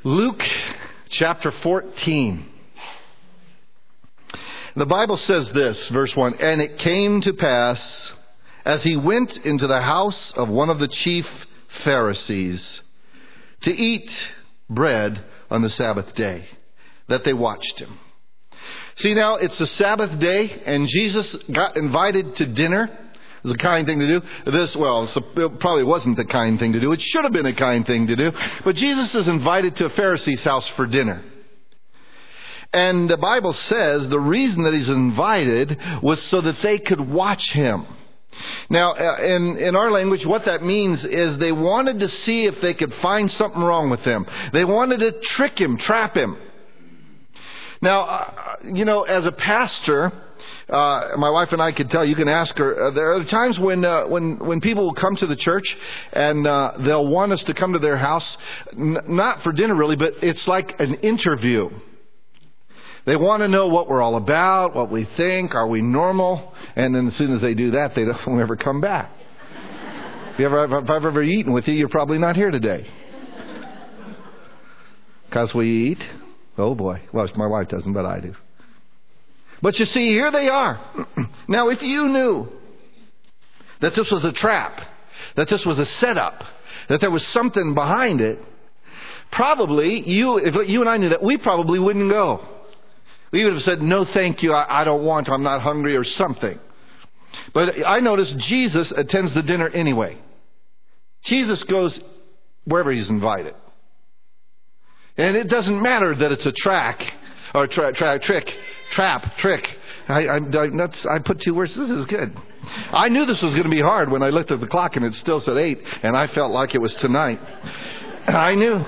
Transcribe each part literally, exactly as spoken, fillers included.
Luke chapter fourteen. The Bible says this, verse one, "And it came to pass, as he went into the house of one of the chief Pharisees, to eat bread on the Sabbath day, that they watched him." See, now it's the Sabbath day, and Jesus got invited to dinner. It was a kind thing to do. This, well, it probably wasn't the kind thing to do. It should have been a kind thing to do. But Jesus is invited to a Pharisee's house for dinner. And the Bible says the reason that he's invited was so that they could watch him. Now, in, in our language, what that means is they wanted to see if they could find something wrong with him. They wanted to trick him, trap him. Now, uh, you know, as a pastor, uh, my wife and I could tell, you can ask her, uh, there are times when, uh, when, when people will come to the church and, uh, they'll want us to come to their house, n- not for dinner really, but it's like an interview. They want to know what we're all about, what we think, are we normal? And then as soon as they do that, they don't ever come back. If, you ever, if I've ever eaten with you, you're probably not here today. Because we eat. Oh boy. Well, my wife doesn't, but I do. But you see, here they are. Now, if you knew that this was a trap, that this was a setup, that there was something behind it, probably, you, if you and I knew that, we probably wouldn't go. We would have said, no thank you, I, I don't want to, I'm not hungry or something. But I notice Jesus attends the dinner anyway. Jesus goes wherever he's invited. And it doesn't matter that it's a track, or tra- tra- trick, trap, trick. I, I, I, that's, I put two words, this is good. I knew this was going to be hard when I looked at the clock and it still said eight, and I felt like it was tonight. I knew.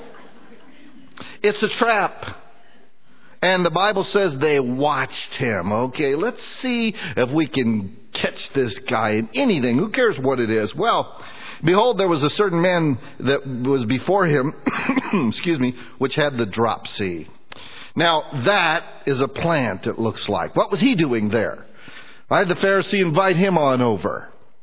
It's a trap. And the Bible says they watched him. Okay, let's see if we can catch this guy in anything. Who cares what it is? Well, behold, there was a certain man that was before him, excuse me, which had the dropsy. Now, that is a plant, it looks like. What was he doing there? I had the Pharisee invite him on over.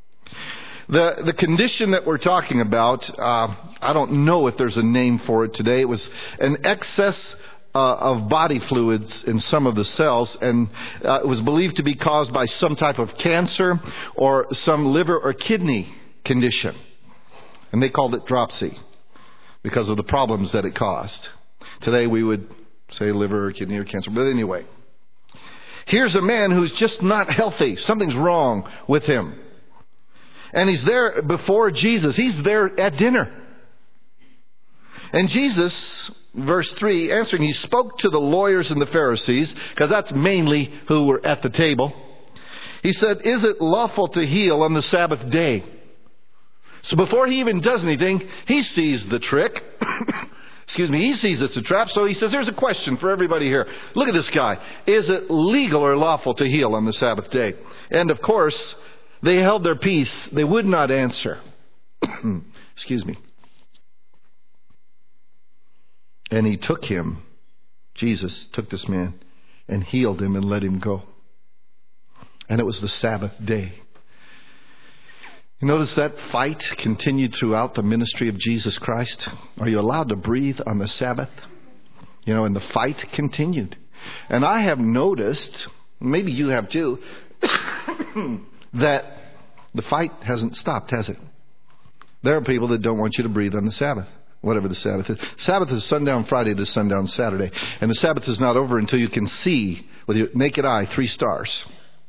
The the condition that we're talking about, uh, I don't know if there's a name for it today. It was an excess Uh, of body fluids in some of the cells, and uh, it was believed to be caused by some type of cancer or some liver or kidney condition. And they called it dropsy because of the problems that it caused. Today we would say liver or kidney or cancer. But anyway, here's a man who's just not healthy. Something's wrong with him. And he's there before Jesus. He's there at dinner. And Jesus, verse three, answering, he spoke to the lawyers and the Pharisees, because that's mainly who were at the table. He said, "Is it lawful to heal on the Sabbath day?" So before he even does anything, he sees the trick. Excuse me, he sees it's a trap. So he says, "There's a question for everybody here. Look at this guy. Is it legal or lawful to heal on the Sabbath day?" And of course, they held their peace. They would not answer. Excuse me. And he took him, Jesus took this man and healed him and let him go. And it was the Sabbath day. You notice that fight continued throughout the ministry of Jesus Christ. Are you allowed to breathe on the Sabbath? You know, and the fight continued. And I have noticed, maybe you have too, that the fight hasn't stopped, has it? There are people that don't want you to breathe on the Sabbath. Whatever the Sabbath is. Sabbath is sundown Friday to sundown Saturday. And the Sabbath is not over until you can see with your naked eye three stars.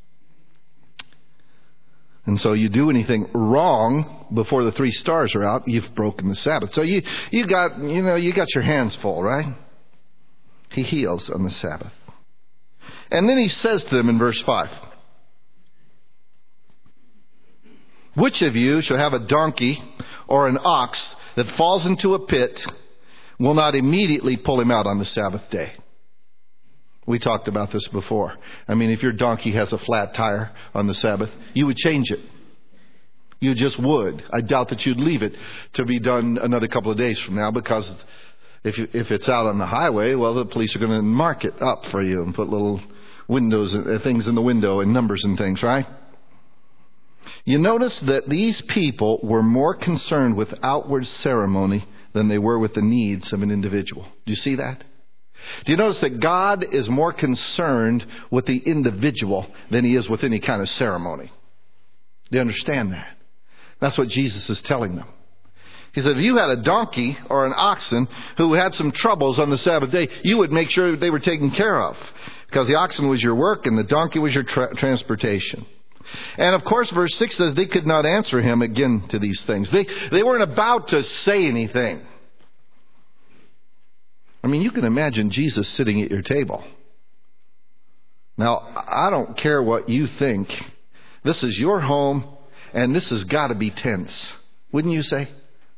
And so you do anything wrong before the three stars are out, you've broken the Sabbath. So you, you got, you know, you got your hands full, right? He heals on the Sabbath. And then he says to them in verse five, "Which of you shall have a donkey or an ox that falls into a pit, will not immediately pull him out on the Sabbath day?" We talked about this before. I mean, if your donkey has a flat tire on the Sabbath, you would change it. You just would. I doubt that you'd leave it to be done another couple of days from now, because if you, if it's out on the highway, well, the police are going to mark it up for you and put little windows, uh, things in the window and numbers and things, right? You notice that these people were more concerned with outward ceremony than they were with the needs of an individual. Do you see that? Do you notice that God is more concerned with the individual than He is with any kind of ceremony? Do you understand that? That's what Jesus is telling them. He said, if you had a donkey or an oxen who had some troubles on the Sabbath day, you would make sure they were taken care of. Because the oxen was your work and the donkey was your tra- transportation. And of course, verse six says they could not answer him again to these things. They, they weren't about to say anything. I mean, you can imagine Jesus sitting at your table. Now, I don't care what you think. This is your home, and this has got to be tense. Wouldn't you say?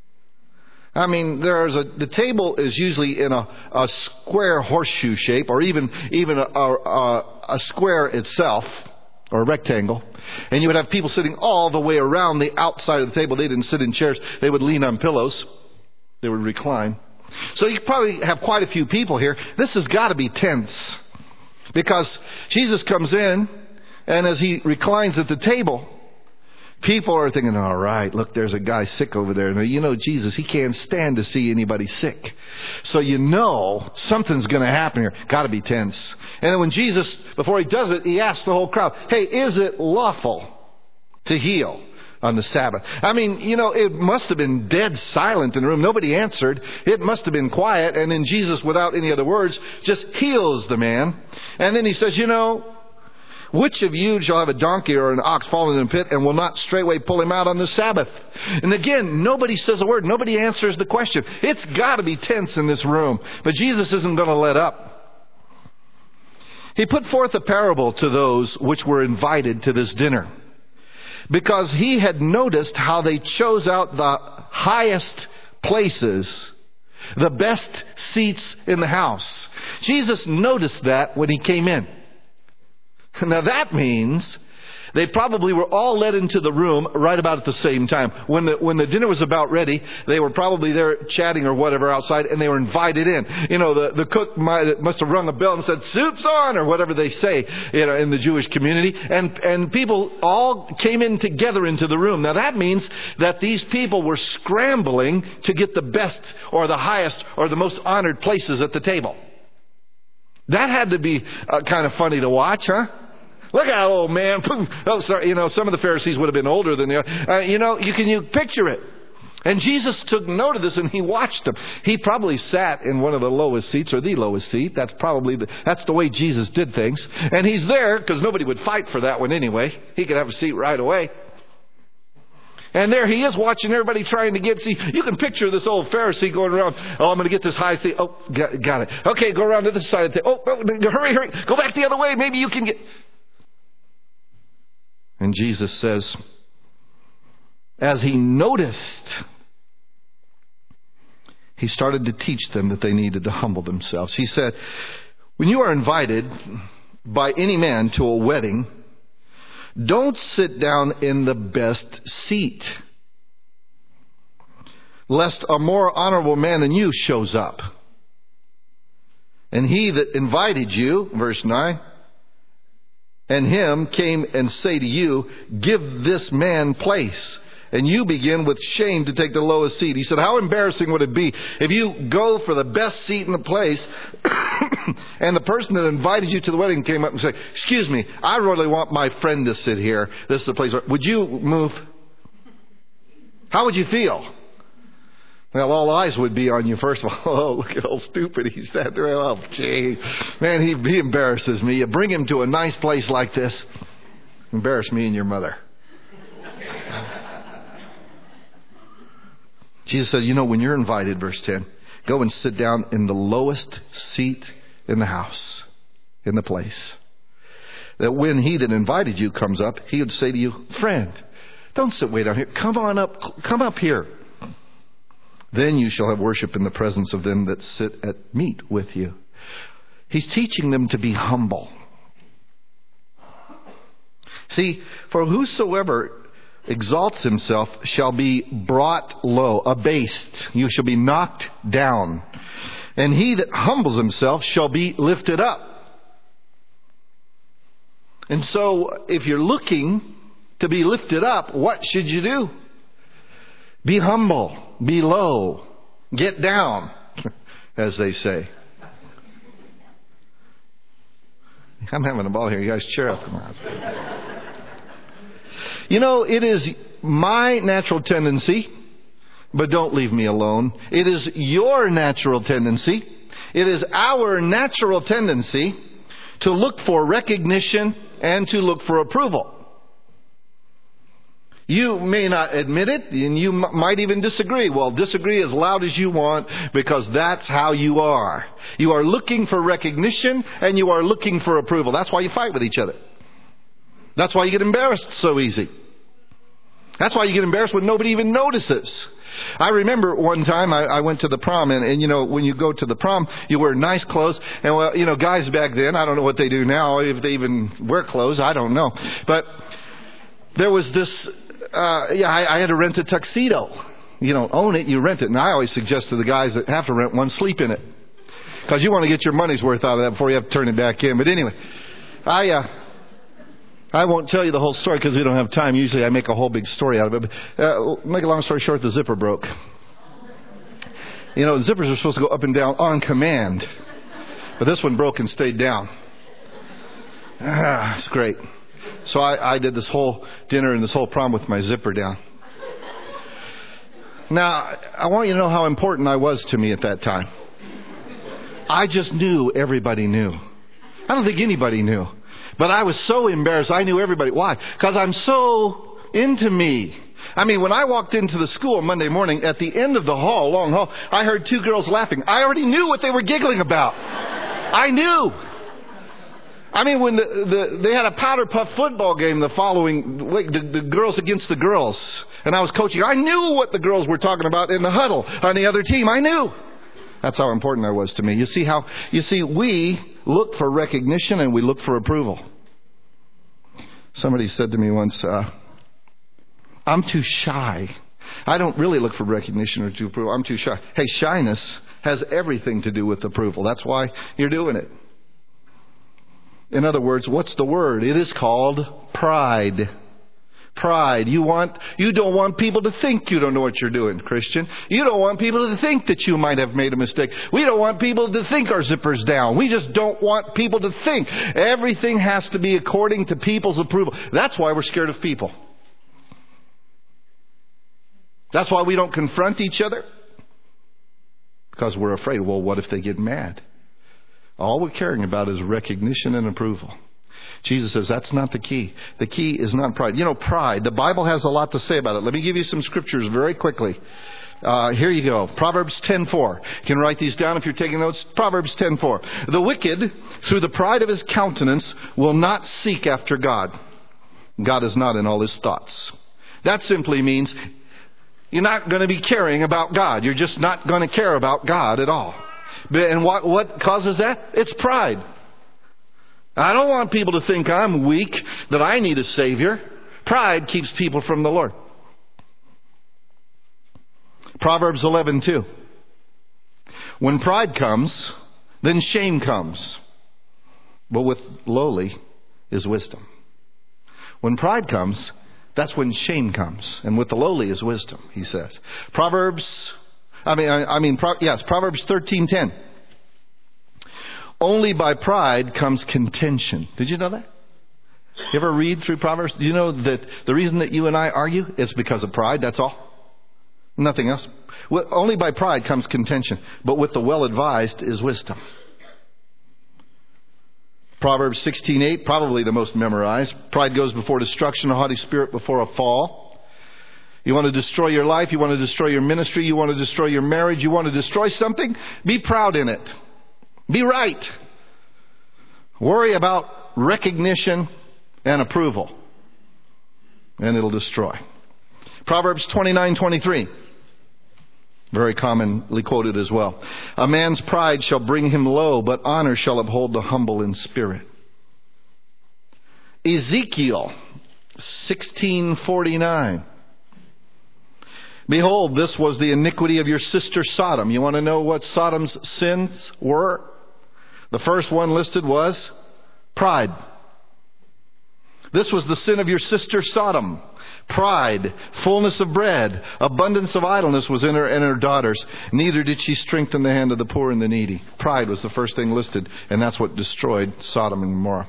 I mean, there's a the table is usually in a, a square horseshoe shape, or even even a, a, a square itself, or a rectangle. And you would have people sitting all the way around the outside of the table. They didn't sit in chairs. They would lean on pillows. They would recline. So you probably have quite a few people here. This has got to be tense. Because Jesus comes in, and as He reclines at the table, people are thinking, all right, look, there's a guy sick over there. Now, you know, Jesus, He can't stand to see anybody sick. So you know something's going to happen here. Got to be tense. And then when Jesus, before He does it, He asks the whole crowd, hey, is it lawful to heal on the Sabbath? I mean, you know, it must have been dead silent in the room. Nobody answered. It must have been quiet. And then Jesus, without any other words, just heals the man. And then He says, you know, which of you shall have a donkey or an ox fallen in a pit and will not straightway pull him out on the Sabbath? And again, nobody says a word. Nobody answers the question. It's got to be tense in this room. But Jesus isn't going to let up. He put forth a parable to those which were invited to this dinner, because He had noticed how they chose out the highest places, the best seats in the house. Jesus noticed that when He came in. Now that means they probably were all led into the room right about at the same time. When the, when the dinner was about ready, they were probably there chatting or whatever outside, and they were invited in. You know, the, the cook might, must have rung a bell and said, soup's on, or whatever they say, you know, in the Jewish community. And, and people all came in together into the room. Now that means that these people were scrambling to get the best or the highest or the most honored places at the table. That had to be uh, kind of funny to watch, huh? Look at that old man. Oh, sorry. You know, some of the Pharisees would have been older than the other. Uh, you know, you can you picture it. And Jesus took note of this, and He watched them. He probably sat in one of the lowest seats, or the lowest seat. That's probably the, that's the way Jesus did things. And He's there because nobody would fight for that one anyway. He could have a seat right away. And there He is watching everybody trying to get, see, you can picture this old Pharisee going around, oh, I'm going to get this high seat. Oh, got, got it. Okay, go around to this side of the table. Oh, oh, hurry, hurry. Go back the other way. Maybe you can get. And Jesus says, as He noticed, He started to teach them that they needed to humble themselves. He said, when you are invited by any man to a wedding, don't sit down in the best seat, lest a more honorable man than you shows up. And he that invited you, verse nine, and him came and say to you, give this man place. And you begin with shame to take the lowest seat. He said, how embarrassing would it be if you go for the best seat in the place and the person that invited you to the wedding came up and said, excuse me, I really want my friend to sit here. This is the place. Would you move? How would you feel? Well, all eyes would be on you first of all. Oh, look at old stupid. He sat there. Oh, gee. Man, he, he embarrasses me. You bring him to a nice place like this. Embarrass me and your mother. Jesus said, you know, when you're invited, verse ten, go and sit down in the lowest seat in the house, in the place. That when he that invited you comes up, he would say to you, friend, don't sit way down here. Come on up. Come up here. Then you shall have worship in the presence of them that sit at meat with you. He's teaching them to be humble. See, for whosoever exalts himself shall be brought low, abased. You shall be knocked down. And he that humbles himself shall be lifted up. And so, if you're looking to be lifted up, what should you do? Be humble. Be low. Get down, as they say. I'm having a ball here. You guys cheer up. Come on. You know, it is my natural tendency, but don't leave me alone. It is your natural tendency. It is our natural tendency to look for recognition and to look for approval. You may not admit it, and you m- might even disagree. Well, disagree as loud as you want, because that's how you are. You are looking for recognition, and you are looking for approval. That's why you fight with each other. That's why you get embarrassed so easy. That's why you get embarrassed when nobody even notices. I remember one time I, I went to the prom, and, and you know, when you go to the prom, you wear nice clothes. And well, you know, guys back then, I don't know what they do now, if they even wear clothes, I don't know. But there was this, uh, yeah, I, I had to rent a tuxedo. You don't own it, you rent it. And I always suggest to the guys that have to rent one, sleep in it. Because you want to get your money's worth out of that before you have to turn it back in. But anyway, I, uh, I won't tell you the whole story because we don't have time. Usually I make a whole big story out of it. But, uh, make a long story short, the zipper broke. You know, zippers are supposed to go up and down on command. But this one broke and stayed down. Ah, it's great. So I, I did this whole dinner and this whole prom with my zipper down. Now, I want you to know how important I was to me at that time. I just knew everybody knew. I don't think anybody knew. But I was so embarrassed. I knew everybody. Why? Because I'm so into me. I mean, when I walked into the school Monday morning, at the end of the hall, long hall, I heard two girls laughing. I already knew what they were giggling about. I knew. I mean, when the, the, they had a powder puff football game the following week, the, the girls against the girls, and I was coaching, I knew what the girls were talking about in the huddle on the other team. I knew. That's how important I was to me. You see how, you see, we look for recognition and we look for approval. Somebody said to me once, uh, I'm too shy. I don't really look for recognition or to approval. I'm too shy. Hey, shyness has everything to do with approval. That's why you're doing it. In other words, what's the word? It is called pride. Pride. You want, you don't want people to think you don't know what you're doing, Christian. You don't want people to think that you might have made a mistake. We don't want people to think our zipper's down. We just don't want people to think. Everything has to be according to people's approval. That's why we're scared of people. That's why we don't confront each other. Because we're afraid, well, what if they get mad? All we're caring about is recognition and approval. Jesus says that's not the key. The key is not pride. You know, pride, the Bible has a lot to say about it. Let me give you some scriptures very quickly. Uh, here you go. Proverbs ten four. You can write these down if you're taking notes. Proverbs ten four. The wicked, through the pride of his countenance, will not seek after God. God is not in all his thoughts. That simply means you're not going to be caring about God. You're just not going to care about God at all. And what, what causes that? It's pride. I don't want people to think I'm weak, that I need a Savior. Pride keeps people from the Lord. Proverbs eleven two. When pride comes, then shame comes. But with lowly is wisdom. When pride comes, that's when shame comes. And with the lowly is wisdom, he says. Proverbs, I mean, I, I mean, Pro, yes, Proverbs thirteen ten. Only by pride comes contention. Did you know that? You ever read through Proverbs? Do you know that the reason that you and I argue is because of pride? That's all. Nothing else. Well, only by pride comes contention. But with the well-advised is wisdom. Proverbs sixteen eight, probably the most memorized. Pride goes before destruction, a haughty spirit before a fall. You want to destroy your life, you want to destroy your ministry, you want to destroy your marriage, you want to destroy something? Be proud in it. Be right. Worry about recognition and approval, and it'll destroy. Proverbs twenty-nine twenty-three. Very commonly quoted as well. A man's pride shall bring him low, but honor shall uphold the humble in spirit. Ezekiel sixteen forty-nine. Behold, this was the iniquity of your sister Sodom. You want to know what Sodom's sins were? The first one listed was pride. This was the sin of your sister Sodom. Pride, fullness of bread, abundance of idleness was in her and her daughters. Neither did she strengthen the hand of the poor and the needy. Pride was the first thing listed, and that's what destroyed Sodom and Gomorrah.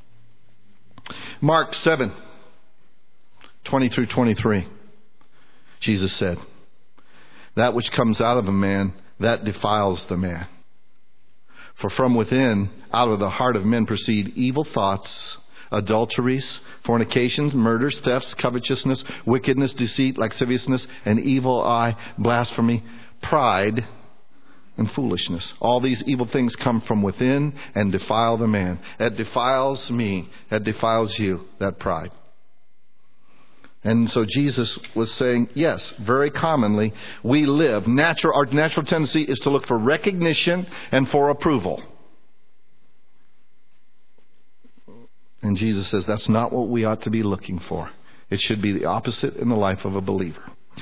Mark seven, twenty through twenty-three. Jesus said, that which comes out of a man, that defiles the man. For from within, out of the heart of men proceed evil thoughts, adulteries, fornications, murders, thefts, covetousness, wickedness, deceit, lasciviousness, an evil eye, blasphemy, pride, and foolishness. All these evil things come from within and defile the man. That defiles me. That defiles you, that pride. And so Jesus was saying, yes, very commonly, we live. Natural, our natural tendency is to look for recognition and for approval. And Jesus says that's not what we ought to be looking for. It should be the opposite in the life of a believer.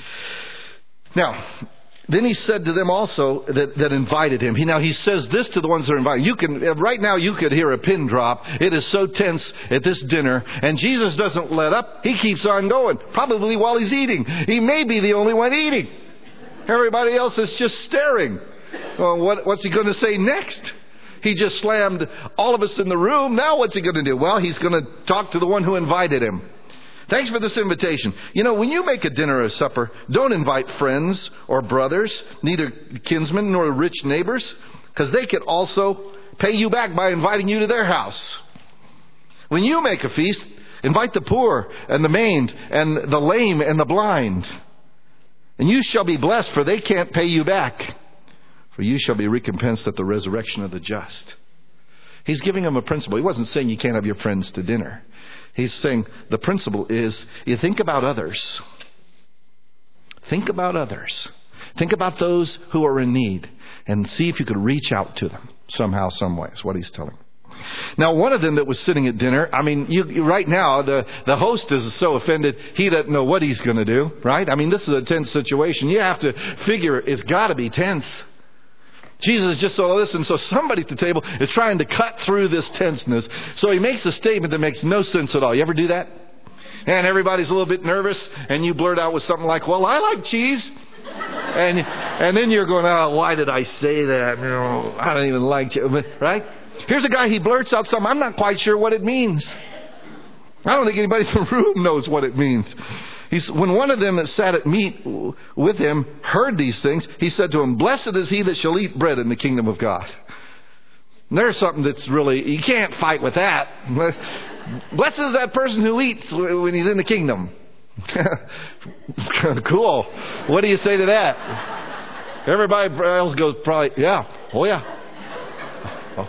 Now, then he said to them also that, that invited him. He, now he says this to the ones that are invited. You can, right now you could hear a pin drop. It is so tense at this dinner. And Jesus doesn't let up. He keeps on going. Probably while he's eating. He may be the only one eating. Everybody else is just staring. Well, what, what's he going to say next? He just slammed all of us in the room. Now what's he going to do? Well, he's going to talk to the one who invited him. Thanks for this invitation. You know, when you make a dinner or a supper, don't invite friends or brothers, neither kinsmen nor rich neighbors, because they could also pay you back by inviting you to their house. When you make a feast, invite the poor and the maimed and the lame and the blind. And you shall be blessed, for they can't pay you back. For you shall be recompensed at the resurrection of the just. He's giving them a principle. He wasn't saying you can't have your friends to dinner. He's saying the principle is you think about others. Think about others. Think about those who are in need and see if you could reach out to them somehow, some way, is what he's telling. Now, one of them that was sitting at dinner, I mean, you, you, right now, the, the host is so offended, he doesn't know what he's going to do, right? I mean, this is a tense situation. You have to figure it's got to be tense. Jesus just saw this, and so somebody at the table is trying to cut through this tenseness. So he makes a statement that makes no sense at all. You ever do that? And everybody's a little bit nervous, and you blurt out with something like, well, I like cheese. And and then you're going, oh, why did I say that? No, I don't even like cheese. Right? Here's a guy, he blurts out something. I'm not quite sure what it means. I don't think anybody in the room knows what it means. He's, when one of them that sat at meat with him heard these things, he said to him, blessed is he that shall eat bread in the kingdom of God. And there's something that's really, you can't fight with that. Blessed is that person who eats when he's in the kingdom. Cool. What do you say to that? Everybody else goes probably, yeah, oh yeah. Oh.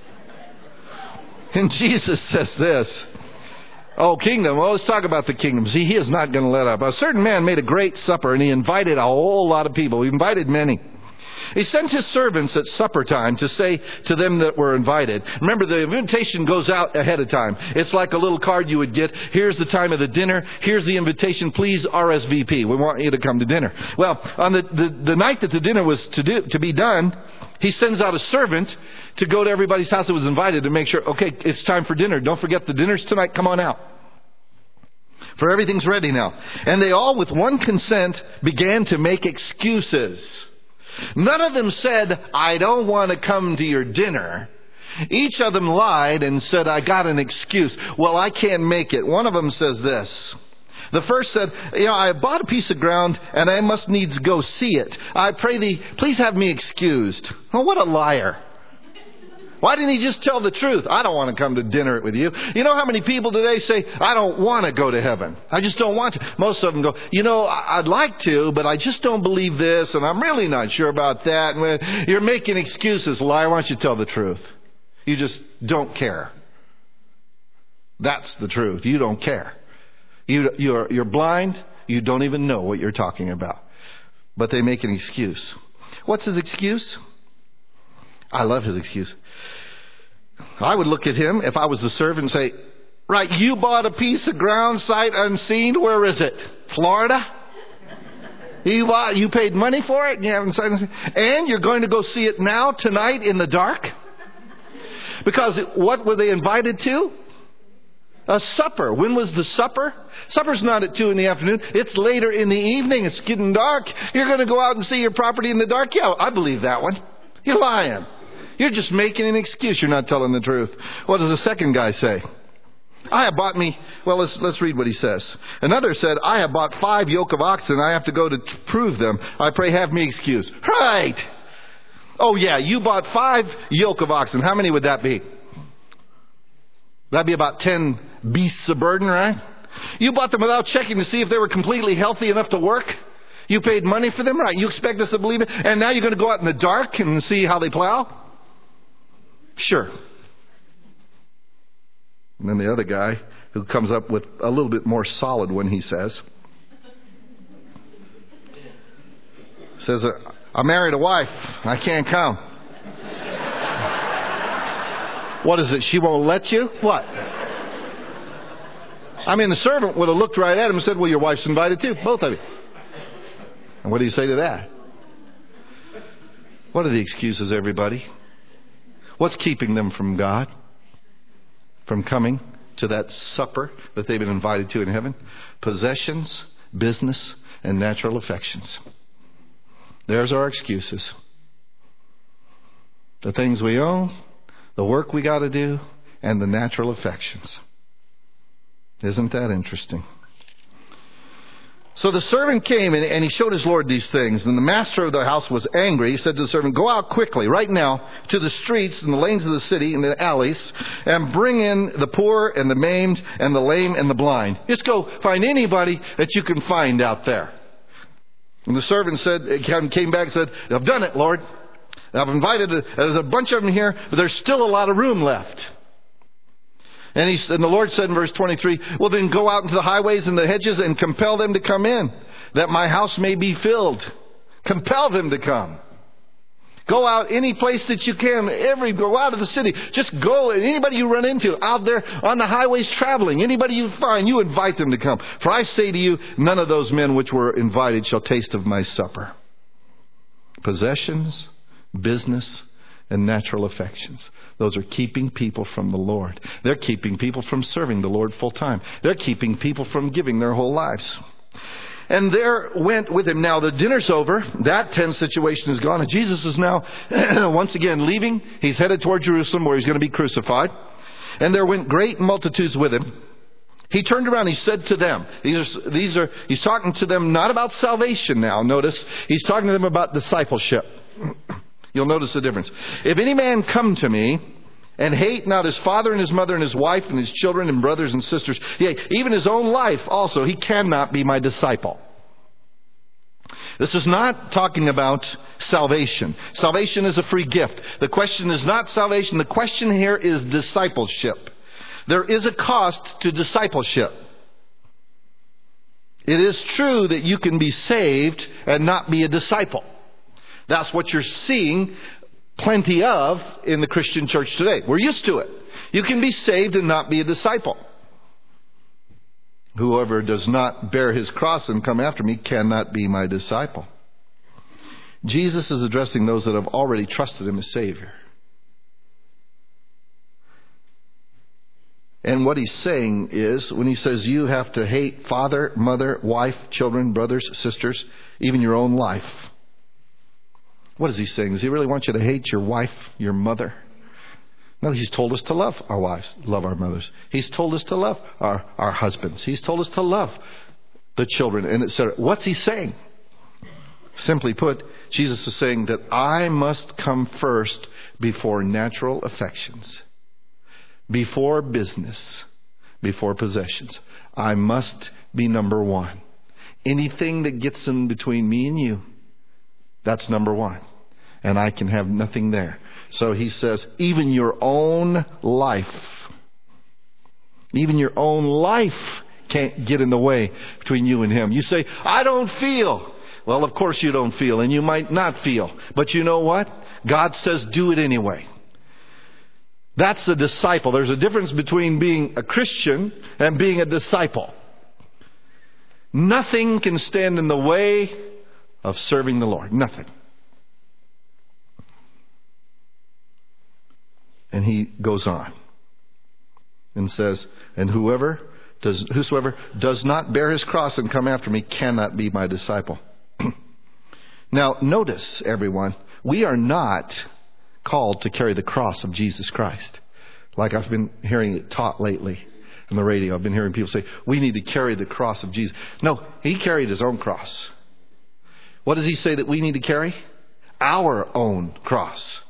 And Jesus says this. Oh, kingdom. Well, let's talk about the kingdom. See, he is not going to let up. A certain man made a great supper, and he invited a whole lot of people. He invited many. He sent his servants at supper time to say to them that were invited. Remember, the invitation goes out ahead of time. It's like a little card you would get. Here's the time of the dinner. Here's the invitation. Please R S V P. We want you to come to dinner. Well, on the, the, the night that the dinner was to do, to be done, he sends out a servant to go to everybody's house that was invited to make sure, okay, it's time for dinner. Don't forget the dinner's tonight. Come on out. For everything's ready now. And they all, with one consent, began to make excuses. None of them said, I don't want to come to your dinner. Each of them lied and said, I got an excuse. Well, I can't make it. One of them says this. The first said, you know, I bought a piece of ground and I must needs go see it. I pray thee, please have me excused. Oh, what a liar. Why didn't he just tell the truth? I don't want to come to dinner with you. You know how many people today say, I don't want to go to heaven. I just don't want to. Most of them go, you know, I'd like to, but I just don't believe this, and I'm really not sure about that. And you're making excuses. Liar, why don't you tell the truth? You just don't care. That's the truth. You don't care. You, you're, you're blind. You don't even know what you're talking about. But they make an excuse. What's his excuse? I love his excuse. I would look at him if I was the servant and say, right, you bought a piece of ground sight unseen. Where is it? Florida? You bought, you paid money for it and you haven't sight unseen. And you're going to go see it now, tonight, in the dark? Because what were they invited to? A supper. When was the supper? Supper's not at two in the afternoon. It's later in the evening. It's getting dark. You're going to go out and see your property in the dark? Yeah, I believe that one. You're lying. You're just making an excuse. You're not telling the truth. What does the second guy say? I have bought me, well, let's, let's read what he says. Another said, I have bought five yoke of oxen. I have to go to t- prove them. I pray have me excused. Right. Oh yeah, you bought five yoke of oxen. How many would that be? That'd be about ten beasts of burden, right? You bought them without checking to see if they were completely healthy enough to work. You paid money for them, right? You expect us to believe it. And now you're going to go out in the dark and see how they plow? Sure. And then the other guy who comes up with a little bit more solid one, he says, says, I married a wife. I can't come. What is it? She won't let you? What? I mean, the servant would have looked right at him and said, well, your wife's invited too. Both of you. And what do you say to that? What are the excuses, everybody? What's keeping them from God? From coming to that supper that they've been invited to in heaven? Possessions, business, and natural affections. There's our excuses. The things we own, the work we got to do, and the natural affections. Isn't that interesting? So the servant came and, and he showed his Lord these things. And the master of the house was angry. He said to the servant, go out quickly, right now, to the streets and the lanes of the city and the alleys, and bring in the poor and the maimed and the lame and the blind. Just go find anybody that you can find out there. And the servant said, came back and said, I've done it, Lord. I've invited, a, there's a bunch of them here, but there's still a lot of room left. And, he, and the Lord said in verse twenty-three, well then go out into the highways and the hedges and compel them to come in, that my house may be filled. Compel them to come. Go out any place that you can. Every go out of the city. Just go. Anybody you run into out there on the highways traveling, anybody you find, you invite them to come. For I say to you, none of those men which were invited shall taste of my supper. Possessions, business, and natural affections. Those are keeping people from the Lord. They're keeping people from serving the Lord full time. They're keeping people from giving their whole lives. And there went with him. Now the dinner's over. That tense situation is gone. And Jesus is now once again leaving. He's headed toward Jerusalem where he's going to be crucified. And there went great multitudes with him. He turned around, he said to them, these are, these are, he's talking to them not about salvation now, notice. He's talking to them about discipleship. You'll notice the difference. If any man come to me and hate not his father and his mother and his wife and his children and brothers and sisters, yea, even his own life also, he cannot be my disciple. This is not talking about salvation. Salvation is a free gift. The question is not salvation. The question here is discipleship. There is a cost to discipleship. It is true that you can be saved and not be a disciple. That's what you're seeing plenty of in the Christian church today. We're used to it. You can be saved and not be a disciple. Whoever does not bear his cross and come after me cannot be my disciple. Jesus is addressing those that have already trusted him as Savior. And what he's saying is, when he says you have to hate father, mother, wife, children, brothers, sisters, even your own life. What is he saying? Does he really want you to hate your wife, your mother? No, he's told us to love our wives, love our mothers. He's told us to love our, our husbands. He's told us to love the children, and et cetera. What's he saying? Simply put, Jesus is saying that I must come first before natural affections, before business, before possessions. I must be number one. Anything that gets in between me and you, that's number one. And I can have nothing there. So he says, even your own life, even your own life can't get in the way between you and him. You say, I don't feel. Well, of course you don't feel, and you might not feel. But you know what? God says do it anyway. That's a disciple. There's a difference between being a Christian and being a disciple. Nothing can stand in the way of serving the Lord. Nothing. And he goes on. and says, and whoever does, whosoever does not bear his cross and come after me cannot be my disciple. Now, notice, everyone, we are not called to carry the cross of Jesus Christ. Like I've been hearing it taught lately on the radio. I've been hearing people say, we need to carry the cross of Jesus. No, he carried his own cross. What does he say that we need to carry? Our own cross.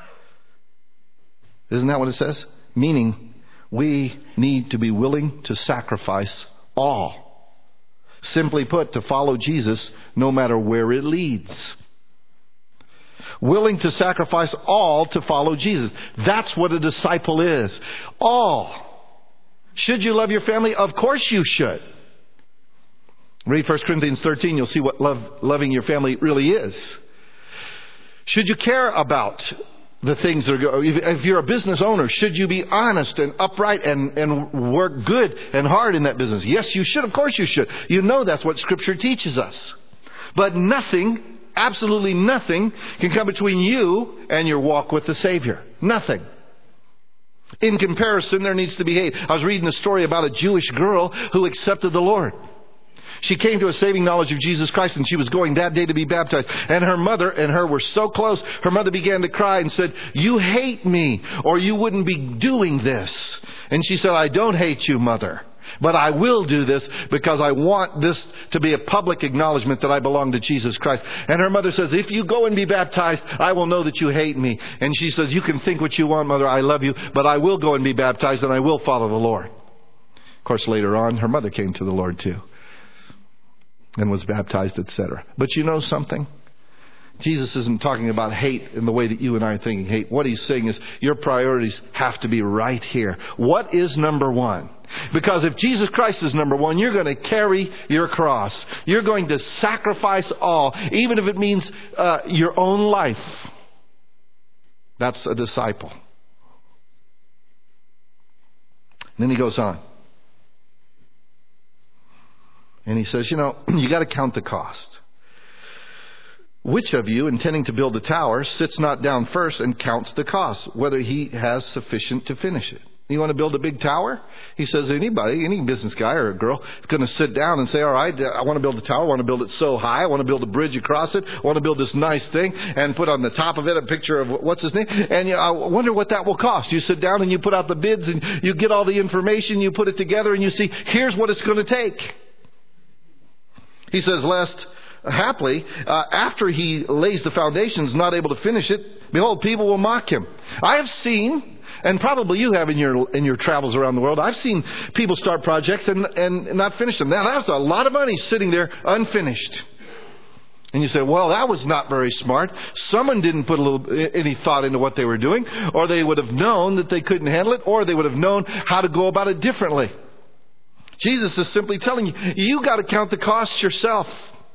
Isn't that what it says? Meaning, we need to be willing to sacrifice all. Simply put, to follow Jesus no matter where it leads. Willing to sacrifice all to follow Jesus. That's what a disciple is. All. Should you love your family? Of course you should. Read First Corinthians thirteen. You'll see what love, loving your family really is. Should you care about the things that are good? If you're a business owner, should you be honest and upright and, and work good and hard in that business? Yes, you should. Of course you should. You know that's what Scripture teaches us. But nothing, absolutely nothing, can come between you and your walk with the Savior. Nothing. In comparison, there needs to be hate. I was reading a story about a Jewish girl who accepted the Lord. She came to a saving knowledge of Jesus Christ, and she was going that day to be baptized. And her mother and her were so close, her mother began to cry and said, "You hate me, or you wouldn't be doing this." And she said, "I don't hate you, Mother, but I will do this because I want this to be a public acknowledgement that I belong to Jesus Christ." And her mother says, "If you go and be baptized, I will know that you hate me." And she says, "You can think what you want, Mother. I love you, but I will go and be baptized, and I will follow the Lord." Of course, later on, her mother came to the Lord too and was baptized, et cetera. But you know something? Jesus isn't talking about hate in the way that you and I are thinking hate. What he's saying is your priorities have to be right here. What is number one? Because if Jesus Christ is number one, you're going to carry your cross. You're going to sacrifice all, even if it means uh, your own life. That's a disciple. And then he goes on. And he says, you know, you got to count the cost. Which of you, intending to build a tower, sits not down first and counts the cost, whether he has sufficient to finish it? You want to build a big tower? He says anybody, any business guy or a girl is going to sit down and say, all right, I want to build a tower. I want to build it so high. I want to build a bridge across it. I want to build this nice thing and put on the top of it a picture of what's his name. And you know, I wonder what that will cost. You sit down and you put out the bids and you get all the information. You put it together and you see, here's what it's going to take. He says, lest haply, uh, after he lays the foundations, not able to finish it, behold, people will mock him. I have seen, and probably you have in your in your travels around the world, I've seen people start projects and, and not finish them. Now, that's a lot of money sitting there unfinished. And you say, well, that was not very smart. Someone didn't put a little any thought into what they were doing, or they would have known that they couldn't handle it, or they would have known how to go about it differently. Jesus is simply telling you, you got to count the costs yourself.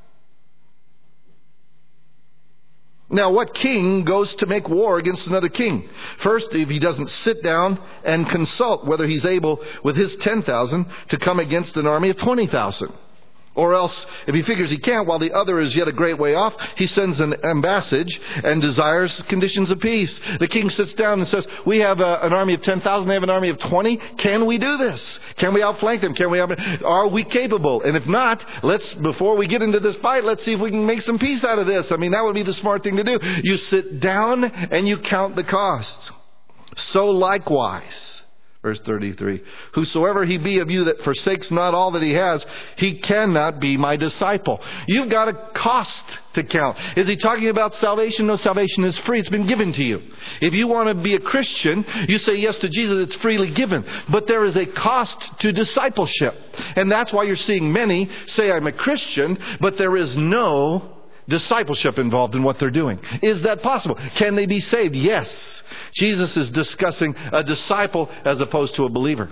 Now, what king goes to make war against another king? First, if he doesn't sit down and consult whether he's able with his ten thousand to come against an army of twenty thousand. Or else, if he figures he can't, while the other is yet a great way off, he sends an ambassage and desires conditions of peace. The king sits down and says, we have a, an army of ten thousand, they have an army of twenty. Can we do this? Can we outflank them? Can we? Out- are we capable? And if not, let's, before we get into this fight, let's see if we can make some peace out of this. I mean, that would be the smart thing to do. You sit down and you count the costs. So likewise, verse thirty-three, whosoever he be of you that forsakes not all that he has, he cannot be my disciple. You've got a cost to count. Is he talking about salvation? No, salvation is free. It's been given to you. If you want to be a Christian, you say yes to Jesus, it's freely given. But there is a cost to discipleship. And that's why you're seeing many say, I'm a Christian, but there is no discipleship involved in what they're doing. Is that possible? Can they be saved? Yes. Jesus is discussing a disciple as opposed to a believer.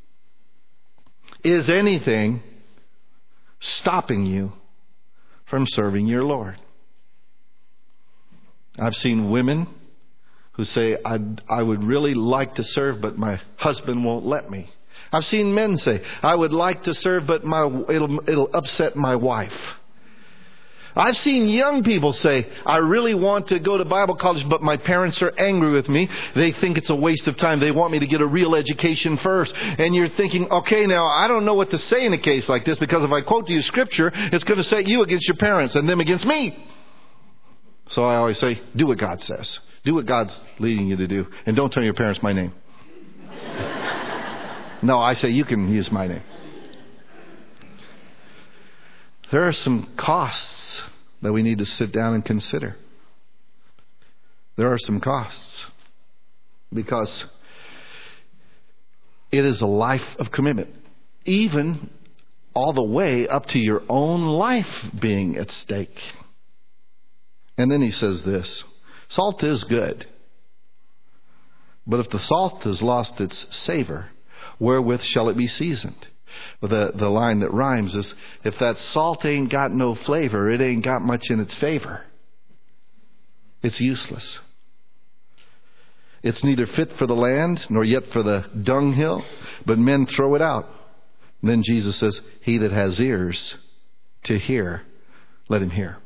Is anything stopping you from serving your Lord? I've seen women who say, I, I would really like to serve, but my husband won't let me. I've seen men say, I would like to serve, but my it'll, it'll upset my wife. I've seen young people say, I really want to go to Bible college, but my parents are angry with me. They think it's a waste of time. They want me to get a real education first. And you're thinking, okay, now I don't know what to say in a case like this, because if I quote to you Scripture, it's going to set you against your parents and them against me. So I always say, do what God says. Do what God's leading you to do. And don't tell your parents my name. No, I say you can use my name. There are some costs that we need to sit down and consider. There are some costs. Because it is a life of commitment. Even all the way up to your own life being at stake. And then he says this, salt is good. But if the salt has lost its savor, wherewith shall it be seasoned? Well, the, the line that rhymes is, if that salt ain't got no flavor, it ain't got much in its favor. It's useless. It's neither fit for the land, nor yet for the dunghill, but men throw it out. And then Jesus says, he that has ears to hear, let him hear.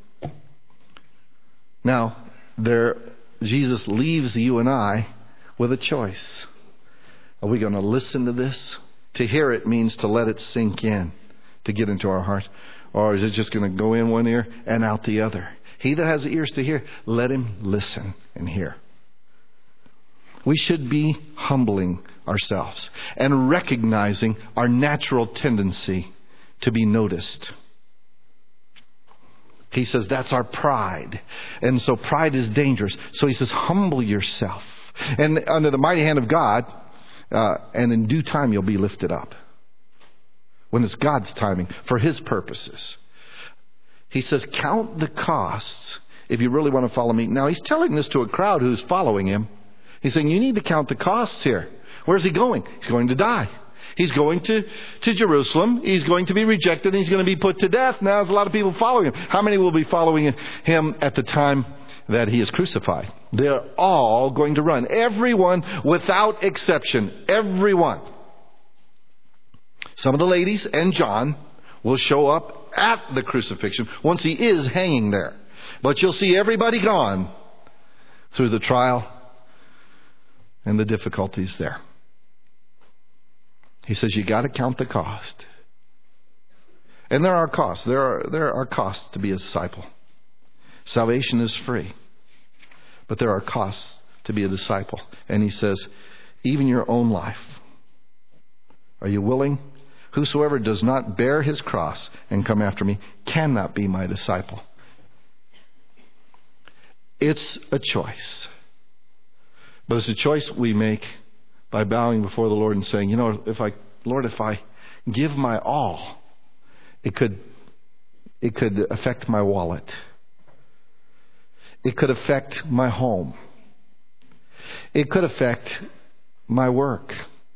Now, there, Jesus leaves you and I with a choice. Are we going to listen to this? To hear it means to let it sink in, to get into our heart. Or is it just going to go in one ear and out the other? He that has ears to hear, let him listen and hear. We should be humbling ourselves and recognizing our natural tendency to be noticed. He says that's our pride. And so pride is dangerous. So he says, humble yourself. And under the mighty hand of God, uh, and in due time you'll be lifted up. When it's God's timing, for his purposes. He says, count the costs if you really want to follow me. Now he's telling this to a crowd who's following him. He's saying, you need to count the costs here. Where's he going? He's going to die. He's going to, to Jerusalem. He's going to be rejected. And he's going to be put to death. Now there's a lot of people following him. How many will be following him at the time that he is crucified? They're all going to run. Everyone without exception. Everyone. Some of the ladies and John will show up at the crucifixion once he is hanging there. But you'll see everybody gone through the trial and the difficulties there. He says you got to count the cost. And there are costs. There are, there are costs to be a disciple. Salvation is free. But there are costs to be a disciple. And he says, even your own life. Are you willing? Whosoever does not bear his cross and come after me cannot be my disciple. It's a choice. But it's a choice we make by bowing before the Lord and saying, you know, if I, Lord, if I give my all, it could, it could affect my wallet. It could affect my home. It could affect my work.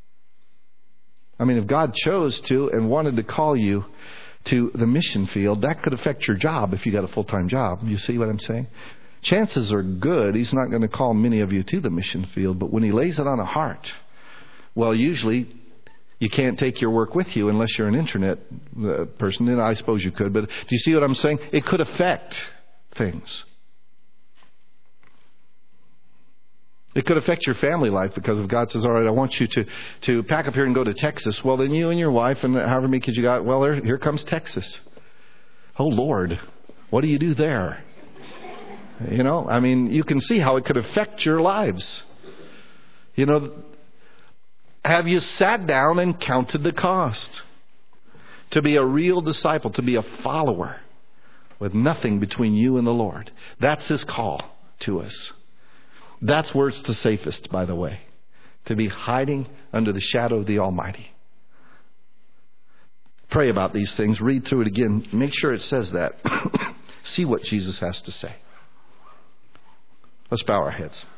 I mean, if God chose to and wanted to call you to the mission field, that could affect your job if you got a full-time job. You see what I'm saying? Chances are good He's not going to call many of you to the mission field, but when He lays it on a heart, well, usually you can't take your work with you unless you're an internet uh, person, and I suppose you could, but do you see what I'm saying? It could affect things. It could affect your family life, because if God says, all right, I want you to, to pack up here and go to Texas, well, then you and your wife and however many kids you got, well, there, here comes Texas. Oh, Lord, what do you do there? You know, I mean, you can see how it could affect your lives. You know, have you sat down and counted the cost? To be a real disciple, to be a follower with nothing between you and the Lord. That's His call to us. That's where it's the safest, by the way. To be hiding under the shadow of the Almighty. Pray about these things. Read through it again. Make sure it says that. See what Jesus has to say. Let's bow our heads.